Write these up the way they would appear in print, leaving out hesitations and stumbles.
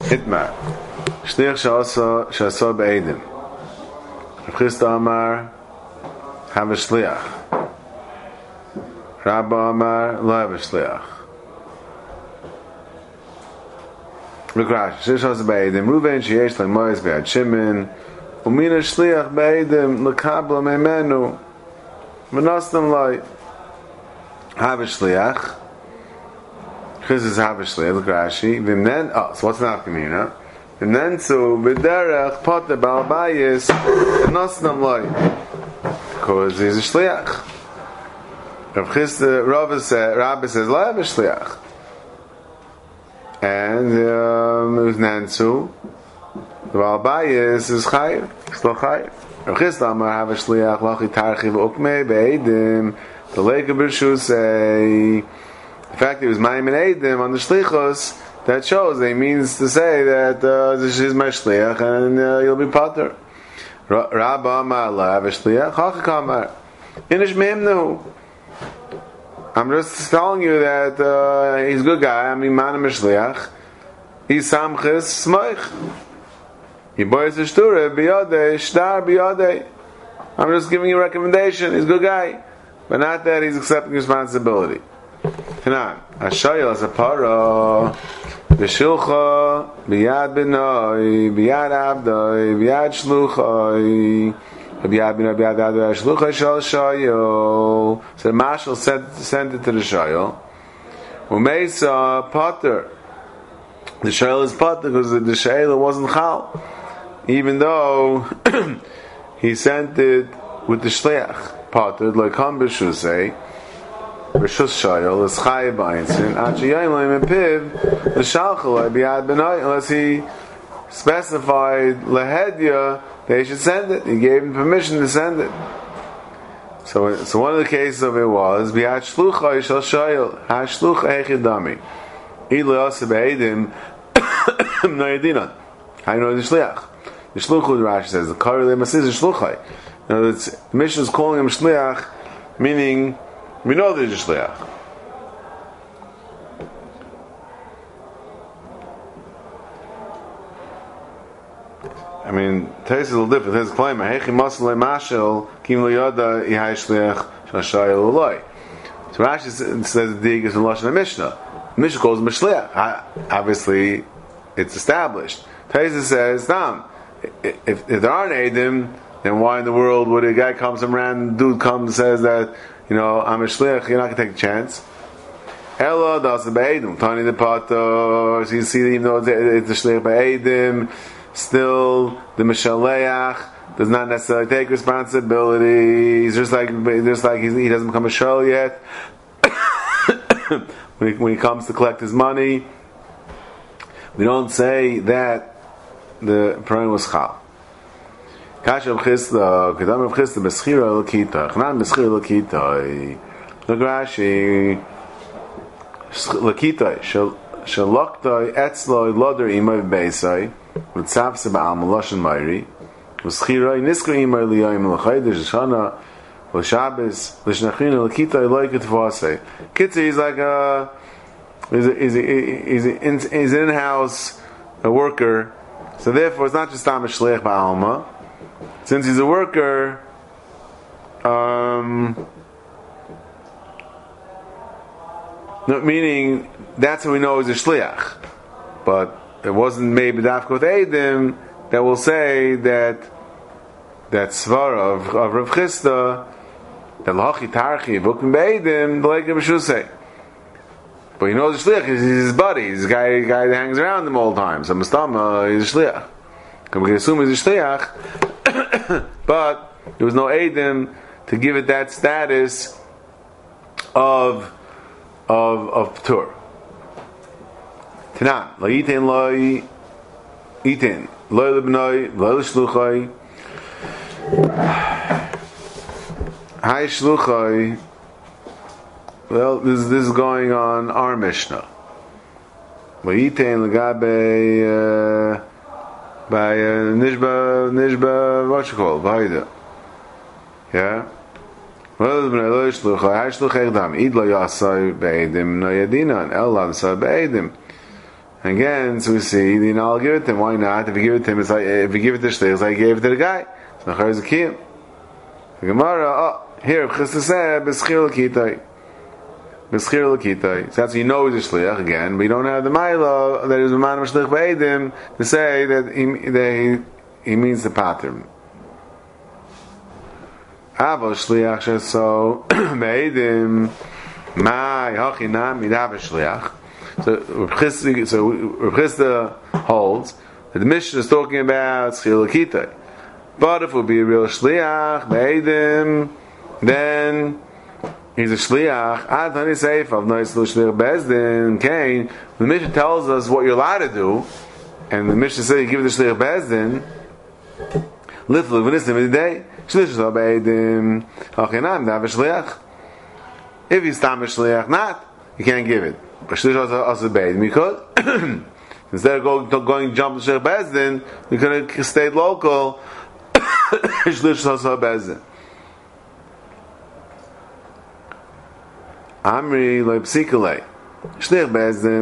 Itmar. Shliach shasa be'edim. Rav Chisda Amar, have a shliach. Rabba Amar, lo have a shliach. Rekrash, Shliach shasa be'edim. Ruven sheyesh le'mois be'ad Shimon. Umina shliach be'edim l'kabla me'menu. V'nostam lai. Have a shliach. Chizis is have a shliach. Look Rashi. V'mnen, so what's not Kamina? V'mnen so b'derech pote ba'albayis v'nostam lai. Because he's a shliach. Rabbi says, lo have a shliach. And Nansu, the ba'albayis is chayiv. Still chayiv. Rabbi Chisda Amar have a shliach lachi tarchiv ukmei be'edim. The lake of Birshu say, the fact that it was Maimon Eidim on the Shlichos, that shows, it means to say that this is my Shliach and you'll be Potter. Rabba Amar la have a Shliach, Chachak Amar. Inish Mehemnu. I'm just telling you that he's a good guy, I'm Imanam Shliach. He's Samchis Smoich. He boys a Shtura, Biyodei, Shtar Biyodei. I'm just giving you a recommendation, he's a good guy. But not that he's accepting responsibility. Tanan, Ashayel as a para, B'shilcha, B'yad B'noi, B'yad Abdoi, B'yad Shluchoi, B'yad B'noi, B'yad Abdoi, Shluchoi Shal Shayel. So the marshal sent it to the Shayel. Umeisa Potter. The Shayel is Potter because the Shayel wasn't Chal. Even though he sent it with the Shliach. Potter, like Hambishu say, Rishus Shayel is Chayiv B'Einsin, Achiyayim Loim Epiv, the Shalchalai B'Yad B'Noi, unless he specified Lahedya, they should send it. He gave him permission to send it. So one of the cases of it was B'Yad Shluchai Shal Shayel, HaShluch Eichid Dami, Ila Yosef B'Eidim, Noyadinan. How you know the Shliach? The Shluchu, the Rashi says, the Karei Le'Masiz is Shluchai. Now, the Mishnah is calling him Shliach, meaning we know there's a Shliach. I mean, Tais is a little different. There's a claim, Hechi Masal Mashal, Kim Lo Yoda, Ihai Shliach, Shashayel Uloi. So Rashi says the dig is in Lashon Mishnah. The Mishnah calls him a Shliach. Obviously, it's established. Tais says, Nam, if there aren't Eidim, then why in the world would a guy come, some random dude comes and says that, I'm a shliach, you're not going to take a chance? Ella does the be'edim. Tani the Potter, so you see, even though it's a shliach be'edim, still the Meshaleach does not necessarily take responsibility. He's just like he doesn't become a shul yet. when he comes to collect his money, we don't say that the Purim was chal. Kasha Rav Chisda, Kedam Rav Chisda, Beschira L'Kita, Chnan Beschira L'Kita, Look Rashi, L'Kita, Shaloktoi, Etzloi, Loder Imai Beisai, V'tzavse Ba'al Meloshen Mairi, V'schiroi, Niskra Imai Liyoim L'Chaydish, Shana, L'Shabes, L'Shnachina, L'Kita, L'Oiket V'asei. Kitzi, he's like he's an in-house worker, so therefore it's not just Tam Shleich Ba'alma. Since he's a worker, meaning that's how we know he's a shliach. But it wasn't maybe dafkot eidim that will say that svara of Rav Chisda, that lachi tarchi v'ukim be'eidim, the like Rav Shusay. But he knows the shliach is his buddy, he's the guy that hangs around him all the time. So Mustama, he's a shliach. We can assume he's a shliach. But there was no Eidim to give it that status of Ptur. Tanan, lo yitin lo yitin, lo lebnoi, lo shluchai. Hai shluchai. Well, this is going on our Mishnah. Lo yitin legabe by Nishba, what you call Vaida. Yeah? Well, the Bnei Lo Yishlucha, Hai Shluch Echadam, Id Lo Yasai Be'edim, No Yadinan, El Lansai Be'edim. Again, so we see, I'll give it to him. Why not? If you give it to him, it's like, if you give it to Shlich, it's like you gave it to the guy. So Nachar is a Kiyam. The Gemara, here, Chisda said, B'schir l'kitay. B'schir l'kitay. So that's you know he's a Shliach again, but you don't have the Maila that is a man of Shlich B'edim to say that he means the pattern. Avo Shliach sheso B'edim Mai Hachinam Midav Shliach. So Rav Chisda holds that the Mishnah is talking about Schil L'Kitay. But if it would be a real Shliach, B'Eidim, then he's a Shliach. Ad Hani Seif of Nois L'Shliach Bezdin, Cain. The Mishnah tells us what you're allowed to do, and the Mishnah says you give it to Shliach Bezdin, Little V'Nistim in the day, Shliach Shliach B'Eidim, Hachinam Midav Shliach. If he's Tam Shliach, not, you can't give it. But Shliach also B'Eidim, you could. Instead of going jump to Shliach Bezdin, you could have stayed local. Shliach also Bezdin. Amri lo psikale. Shliach Bezdin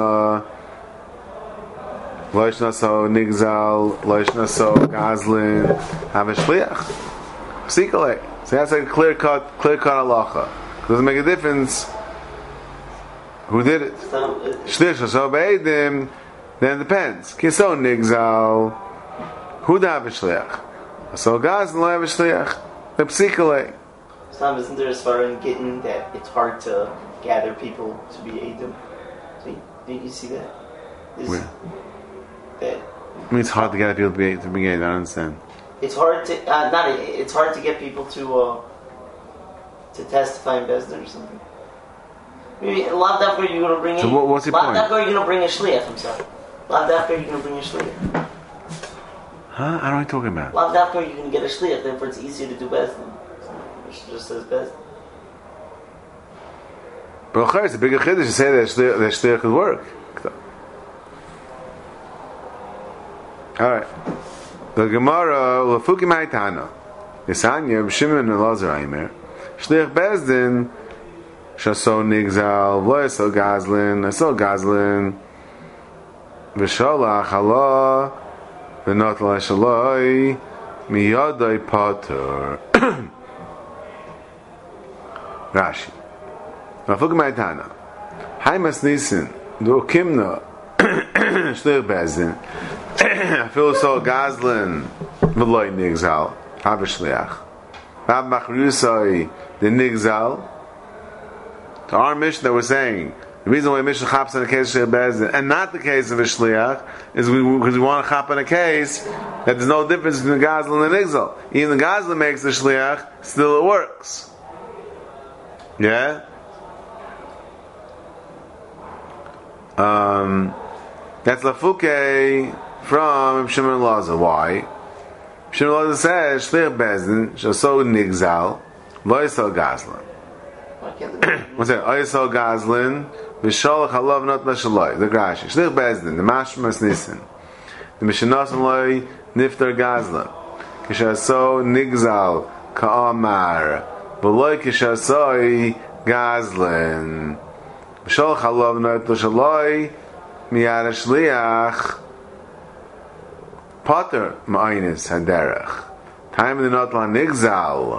loishna so nigzal loishna so gazlin have a shliach psikale. So that's like a clear cut halacha. Doesn't make a difference who did it. Shliach so beidim. Then it depends. Kiso nigzal who have a shliach. So gazlin lo have a shliach. The psikale. Islam, isn't there as far in getting that it's hard to gather people to be Eidim? So did you see that? Where? That I mean, it's hard to get people to be gay. I don't understand. it's hard to it's hard to get people to testify in Bezdin or something. Maybe Lav Dafka you're going to bring in. So what's your point? Lav Dafka you're going to bring a shliach himself. Lav Dafka you're going to bring a shliach. Huh? I don't know what you're talking about. Lav Dafka you're going to get a shliach. Therefore, it's easier to do Bezdin. It just says Bezdin. But it's a bigger chiddush to say that shliach could work. All right. The Gemara Lafuki Ma'itana Yisanya B'Shimon Elazar Aimer Shliach Bezdin Shaso Nigzal V'Yasol Gazlin V'Sholach Allah V'Not L'Shaloi Miyadai Pater. Rashi Lafuki Ma'itana Haimas Nisin Do Kimna Shliach Bezdin I feel so Gazlin V'Loi Nigzal Have a Shliach Rab Machrusai the Nigzal. To our mission that we're saying the reason why Mishnah chaps in the case of Shliach Bezdin and not the case of a Shliach is because we want to chap in a case that there's no difference between the Gazlin and the Nigzal. Even the Gazlin makes the Shliach, still it works. Yeah? That's Lafuke from Shimon Laza. Why? Shimon Laza says Shliach Bezdin Shaso Nigzal V'Yasol Gazlin. What's that? V'Yasol Gazlin V'Sholach Halav Not L'Shaloi. The Grashi Shliach Bezdin the Mashmas Nissen the Mishnasam Loi Niftar Gazlin Kishaso Nigzal Ka'amar V'Loi Kishaso Gazlin V'Sholach Halav Not L'Shaloi Miyad Shliach Potter Ma'aynis Haderech Time in the Notla Nigzal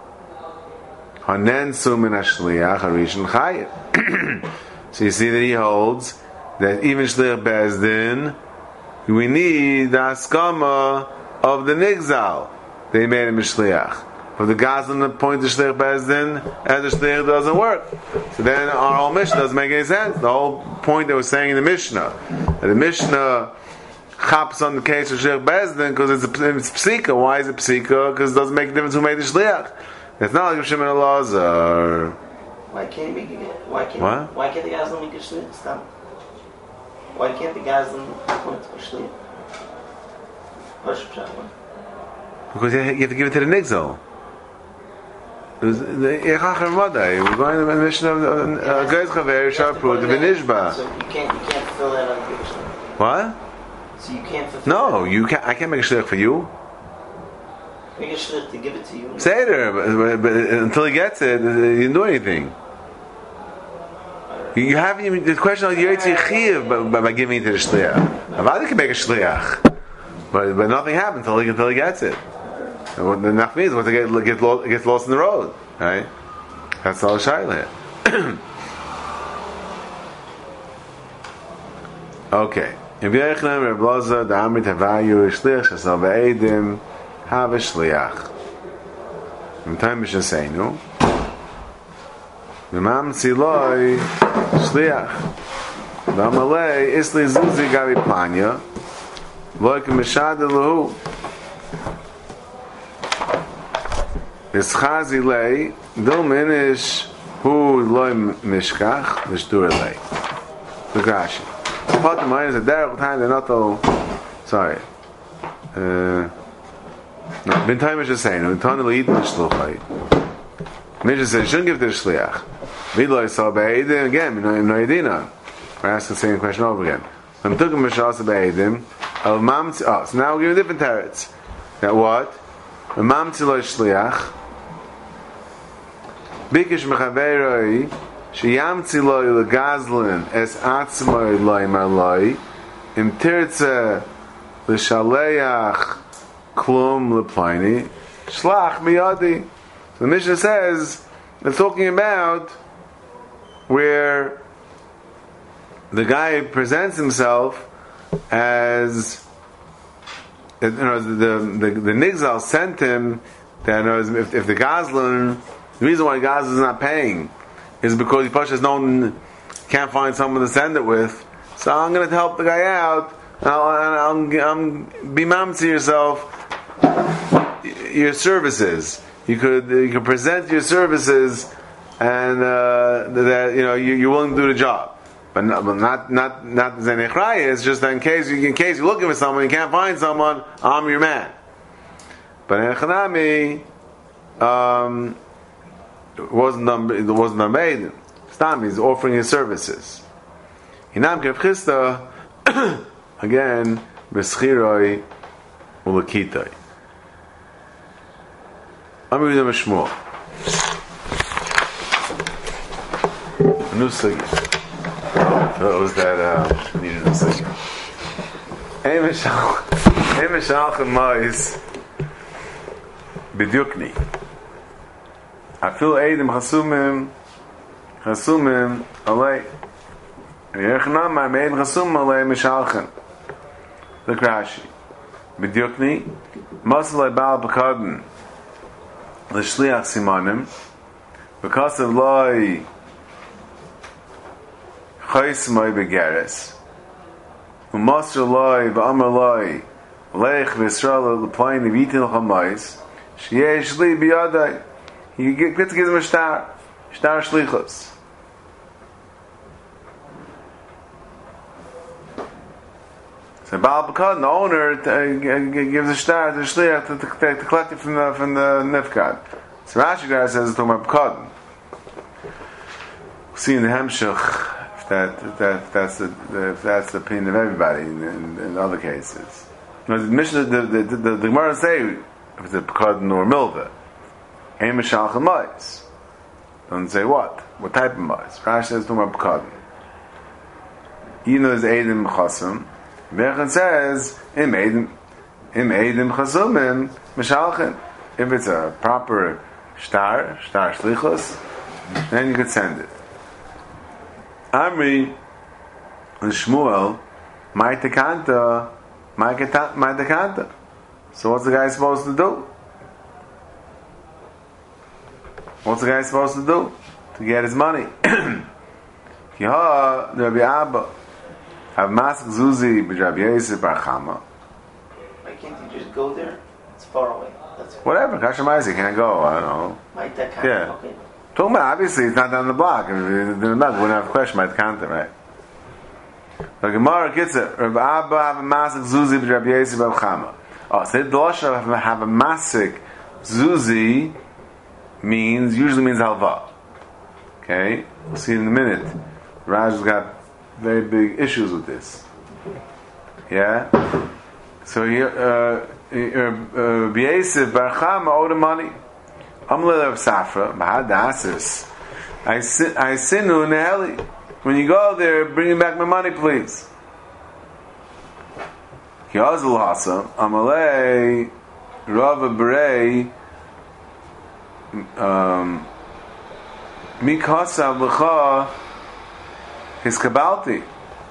Hanen Sumin Ashliach Harishon Chayim. So you see that he holds that even Shliach Bezdin we need the Askama of the Nigzal. They made him a Shliach. For the Gazlan that point to Shliach Bezdin and the Shliach doesn't work. So then our whole Mishnah doesn't make any sense. The whole point that we're saying in the Mishnah that the Mishnah chaps on the case of Shliach Bezdin because it's psika. Why is it psika? Because it doesn't make a difference who made the Shliach. It's not like Shimon Elazar. Why can't he make it? Why can't the Gazlan make a shliach? Stop. Why can't the Gazlan point to a shliach? Because you have to give it to the Nigzal. The Echach Ramadai. We're going to the mission of Geiz Chaver Sharput the Benishba. So you can't fulfill that on the shliach. What? So you can't fulfill. No, you can't. I can't make a shliach for you. Make a shliach to give it to you. Seder, but until he gets it, he didn't do anything. Alright. You haven't even the question of Yotzi Chiv by giving it to the shliach. Avadi can make a shliach, but nothing happens until he gets it. And what the nach means once it gets lost in the road, right? That's all shayla here. Okay. If Yechon Reb Loza the Amrit Havayu shliach shasal ve'edim have a shliach. From time Mishaseinu. V'mam tziloi shliach. V'amalei isli zuzi gavi planya. Loik mishad elahu. V'schazi lei dil minish hu loi mishkach v'shdur lei. Look Rashi. Part of mine is a derech time they're not all sorry. Bin time is just saying, Tana lead mishluchai. Misha says, shouldn't give to the shliach. Vidloi saw be'edim, again, no yedina. We're asking the same question over again. When took him mishal sa be'edim, al mamtzi, so now we're giving different teretz. That what? When mamtzi lo shliach, bikish mechaveroi, sheyamtzi lo legazlin, es atzmoi loy marloi, im tirtze l'shaleach, klum leplaini, shlach miyadi. So the Mishnah says, they're talking about where the guy presents himself as, the Nigzal sent him that if the Gazlan, the reason why Gazlan is not paying is because he has no one, can't find someone to send it with. So I'm going to help the guy out, and I'll be mam to yourself your services. You could present your services, and that you're willing to do the job, but not zenechraya. It's just that in case you're looking for someone, you can't find someone. I'm your man. But in Chanami, it wasn't made. Stam is offering his services. Hinam kev chista again b'schiroi ulakitoi. I'm reading them a shmur. A new sugi. So it was that needed a sugi. Ein mishalchem mais b'dyukni. Afil eidim chasumim alei. Yerchnam ma me'edim chasumim alei mishalchem. Look Rashi. B'dyukni masalei ba'al b'kadin l'shliach simanim because of loy chayis moy begeres u'masr loy v'amar loy leich v'Yisrael l'playin v'itin l'chamayis sheyesh li b'yadai you get to give them a shtar shlichus. So Baal Bakad, the owner, gives a shtar to the shliach to collect it from the nefkad. So Rashi guy says it's talking about Bakad. We'll see in the Hemshech if that's the opinion of everybody in other cases. The Mishnah, the Gemara say if it's a Bakad or Milva. Ein mishalchem mais. Doesn't say what type of mais. Rashi says talking about Bakad. Even though there's Eidim Chasum, Berachan says im Eidim Chasumim mishalchem. If it's a proper shtar shlichus, then you could send it. Amri and Shmuel my tekanta. So what's the guy supposed to do? What's the guy supposed to do to get his money? Kiha Rabbi Abba have mask zuzi b'Rabbi Yosef bar Chama. Why can't you just go there? It's far away. That's whatever. Kasher can't go. I don't know. Yeah. Okay. Talking about obviously it's not down the block. If it didn't matter, we wouldn't have a question. Might count it, right? The Gemara gets it. Rabbi Abba have a mask zuzi b'Rabbi Yosef bar Chama. Oh, so the Lashon have a masik zuzi usually means halva. Okay, we'll see in a minute. Raj's got very big issues with this. Yeah, so here, B'Yosef bar Chama owed him money. Amle of Safra, Bahad Asis. I sinu neheli. when you go there, bring me back my money, please. Kiazul Hasa, Amalei, Rava Berei, Mikasa L'cha, his Kabalti.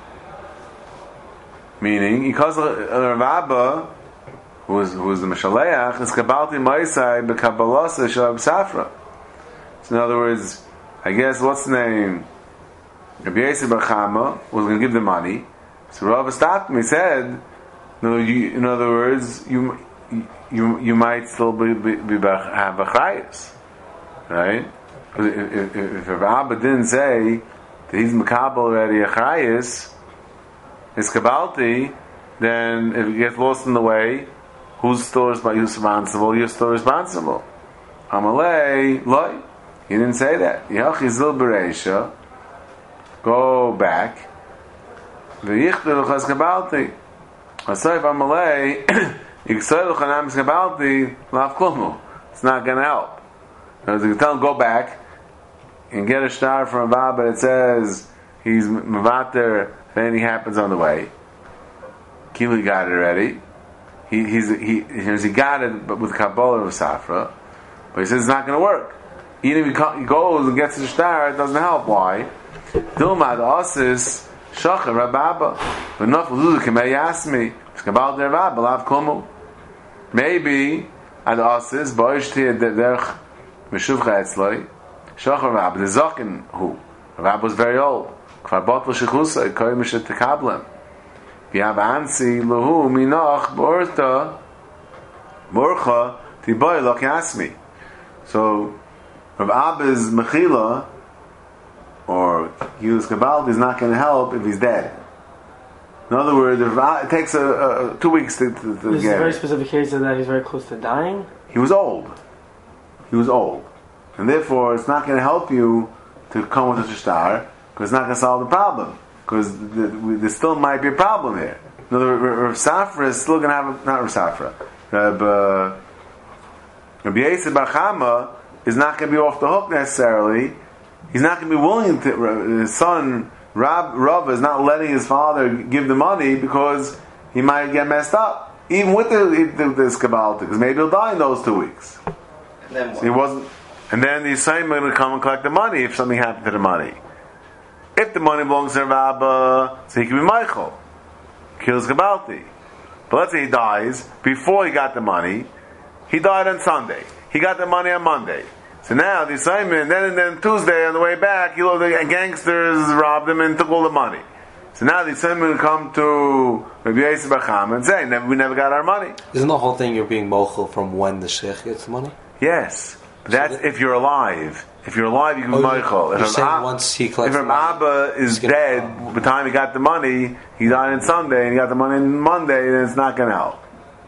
Meaning, because Rav Abba, who was the Meshaleach, his Kabalti Maisai, B'Kabbalasa Shalab Safra. So in other words, I guess, what's the name? Rabbi Yosef Bar Chama was going to give the money. So Rav stopped him. He said, "No, in other words, you might still have achrayus, right? If Rav Abba didn't say that he's makabel already achrayus, his kabalti, then if it gets lost in the way, who's still responsible? You're still responsible. Amalei loy. He didn't say that. Yachi zil bereisha. Go back. V'yichdu l'chaz kabalti. Asayif amalei, yiksoy l'chanam kabalti, lav klumu. It's not going to help. Because if you tell him go back and get a star from Abba, but it says he's mevater if anything happens on the way. Kili got it already. He got it, but with Kabbalah of Safra. But he says it's not going to work. Even if he goes and gets the star, it doesn't help. Why? Dilma the Osis Shachar Rababa, but not Lulu Kamei Yasmi. It's about their Rabba Lav Kumu. Maybe at the Osis Boishti Derch Meshuvcha Etzloi Shachar Rabba. The Zakin who Rabba was very old. Kvar Botl Shechusa Koy Mishet Tekablem. Yav Ansi Lahu Minoch Borta Borcha Tiboy Lok Yasmi. So Rav Abba's Mechila or Yus Kabbalah is not going to help if he's dead. In other words, it takes 2 weeks to This get. is a very specific case of that he's very close to dying. He was old, and therefore it's not going to help you to come with a star because it's not going to solve the problem because there still might be a problem here. In other words, Rav Safra is still going to have not Rav Safra. Rabbi Yosef Bar Chama is not going to be off the hook necessarily. He's not going to be willing to. His son Rav is not letting his father give the money because he might get messed up, even with this Kabbalah, because maybe he'll die in those 2 weeks. And then what? So he wasn't. And then the same are going to come and collect the money if something happened to the money. If the money belongs to Rabba, so he can be Michael, kills Kabbalti. But let's say he dies before he got the money. He died on Sunday. He got the money on Monday. So now the assignment, then Tuesday on the way back, the gangsters robbed him and took all the money. So now the assignment will come to Rabbi Yosef Bar Chama and say, we never got our money. Isn't the whole thing you're being mochel from when the sheikh gets the money? Yes. That's if you're alive. If you're alive, you can be mochel. You're saying once he collects if Abba is dead, by the time he got the money, he died on Sunday and he got the money on Monday, then it's not going to help.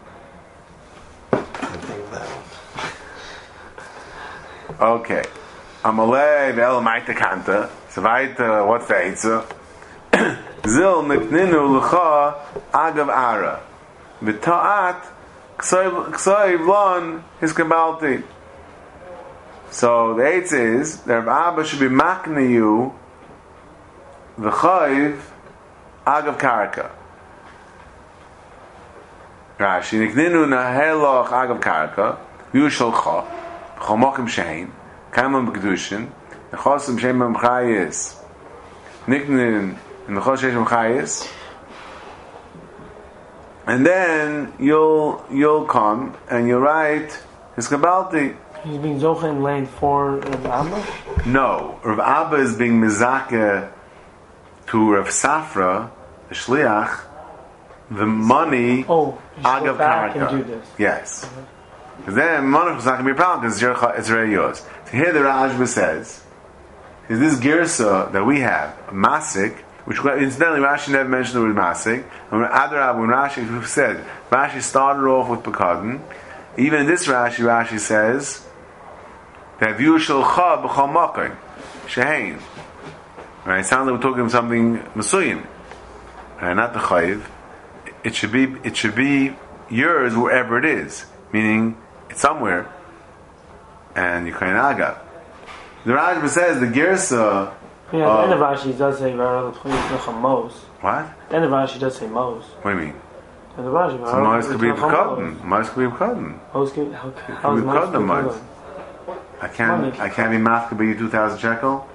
Okay. Amalei ve'el kanta. So what's the answer? Zil mitninu l'cha agav ara. V'ta'at k'soiv lon his kabalti. So the answer is that Abba should be makne you v'chayv agav karka. Rashi nikninu naheloch agav karka yushalcha Chomokim Shein, Kamam B'Kedushin, Nechosim Shem B'Mchayis, Niknin, and Nechos Shem B'Mchayis, and then you'll come and you'll write his Kabbalti. He's being Zocha in land for Rav Abba? No, Rav Abba is being Mizaka to Rav Safra, the Shliach, the money Agav back and do this. Yes. Because then money is not going to be a problem because it's already yours. So here the Rashba says, is this girsa that we have, a masik, which incidentally Rashi never mentioned the word masik, and when Rashi said, Rashi started off with Pekadon, even in this Rashi says, that view shalcha b'chol makom, shehein. Right? It sounds like we're talking about something Masuyin. Right? Not the chayiv. It should be yours wherever it is. Meaning, it's somewhere, and you can't aga. The Rashba says the girsa Yeah, at the end of Rashi does say Mos. What? The end of Rashi does say Mos. What do you mean? And the Rashi, So Mos could be Pekadon. Mos could be Pekadon. How is Mos Mos? I can't be math could be 2,000 shekel.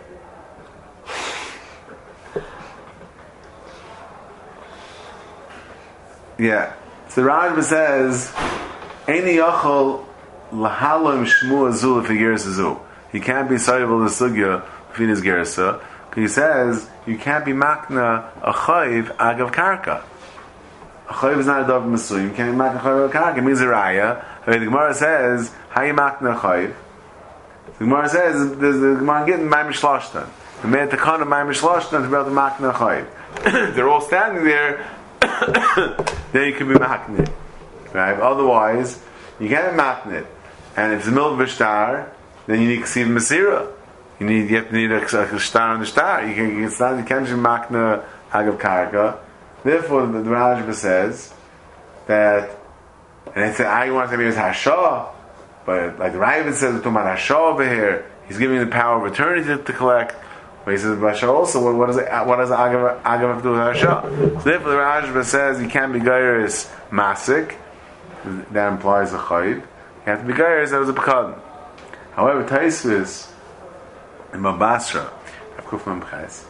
Yeah. So the Rajba says, Eini Yochel Lahalom Shmu Azul if he gears Azul. He can't be Sayyabal the Sugya if he is Gersa. Because he says, you can't be Makna a Chayiv Agav Karka. A Chayiv is not a Dov Masuyim. You can't be Makna Chayiv Agav Karka. It means a Raya. The Gemara says, how you Makna Chayiv? The Gemara says, the Gemara getting Maimish Lashtan. The man to come to Maimish Lashtan to be able to Makna Chayiv. They're all standing there. Then you can be maknit, right? Otherwise, you can't be maknit. And if it's the middle of a star, then you need to see the Masira. You have to need a star on the star. You can't be makna agav karka. Therefore, the Rajba says that, and they say, I want to be as Hashah, but like the Ravid says, we're talking about Hashah over here. He's giving you the power of eternity to collect. But he says, Basha also, what does Agav have to do with Hasha? So therefore the Rajba says you can't be Gairis Masik. That implies a Chayiv. You have to be Gairis that was a Pekadon. However, Taisvis in Mabasra, I've Kuf Mamchais.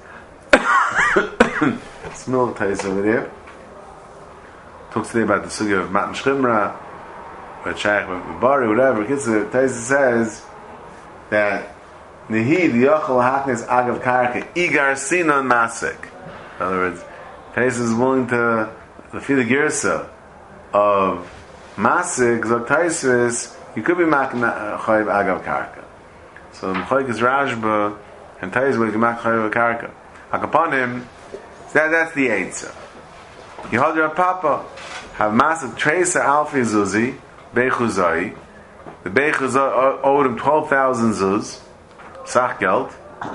Smil Tais over there. Talks today about the Sugya of Matan Shchimra, or Shaykh Bari, whatever. Taisvis says that Nehid Yochel Haknes Agav Karka Igar Sinon Masik. In other words, Tais is willing to feel the girsa of Masik, Zok Taisvis, you could be making Chayiv Agav Karka. So Mechayk is Rajba, and Tais will make Chayiv Karka. Upon him, that's the Eitzah. Yehodir Papa have Masik Tresa Alfi Zuzi, Beichuzai. The Beichuzai owed him 12,000 Zuz. Sach Geld.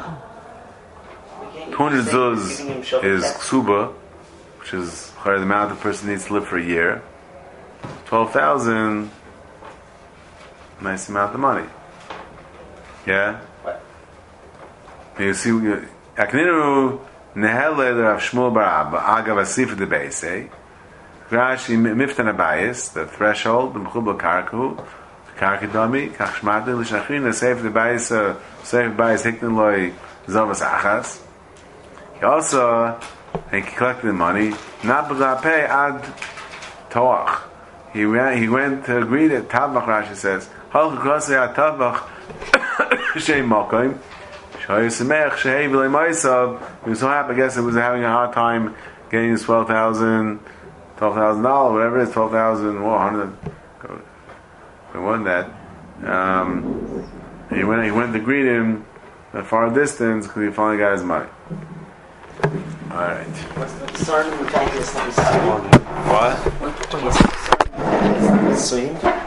200 zuz is ksuba, which is the amount the person needs to live for a year. 12,000, nice amount of money. Yeah? You see, Akninu Nehele Rav Shmuel Bar Abba Agav Asif de Beisei Rashi Miftan Abayis, the threshold, the Mechubal Karku, Karkidami, Kachshmati, Lishachrina, Seif the Bayis, Seif Bayis, Hiknin Loi, Zavas Achas. He also, he collected the money, not B'Gapei Ad Toach. He went to agree that Tavach, Rashi says, Halch Krosei Ad Tavach, Shei Mokoim, Shei Semech, Shei V'lei Moisav. He was so happy, I guess he was having a hard time getting his $12,000, whatever it is, 12,100. It wasn't that. He went to greet him at far distance because he finally got his money. Alright. What's the